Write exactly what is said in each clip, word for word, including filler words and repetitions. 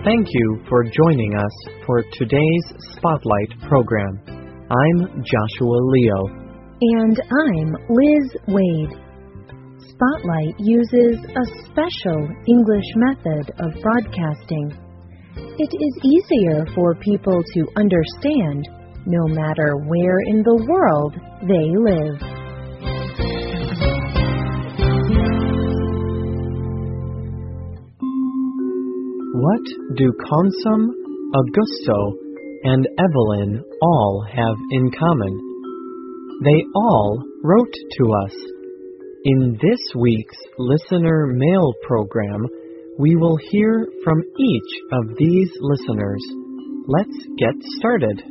Thank you for joining us for today's Spotlight program. I'm Joshua Leo. And I'm Liz Wade. Spotlight uses a special English method of broadcasting. It is easier for people to understand no matter where in the world they live. What do Konsum, Augusto, and Evelyn all have in common? They all wrote to us. In this week's listener mail program, we will hear from each of these listeners. Let's get started.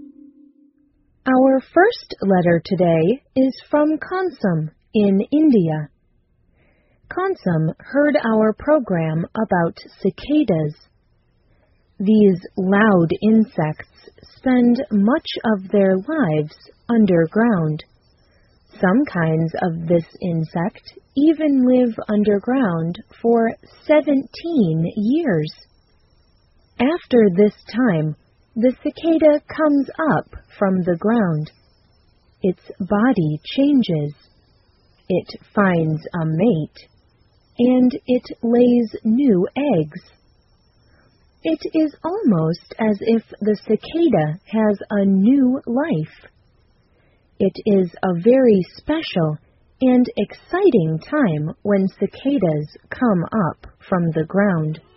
Our first letter today is from Konsum in India. Konsum heard our program about cicadas. These loud insects spend much of their lives underground. Some kinds of this insect even live underground for seventeen years. After this time, the cicada comes up from the ground. Its body changes. It finds a mate. And it lays new eggs. It is almost as if the cicada has a new life. It is a very special and exciting time when cicadas come up from the ground.